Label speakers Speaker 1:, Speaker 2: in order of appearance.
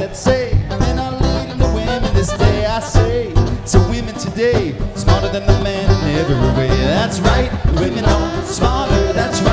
Speaker 1: that say men are leading the women this day. I say, so women today, smarter than the men in every way. That's right, women are smarter, that's right.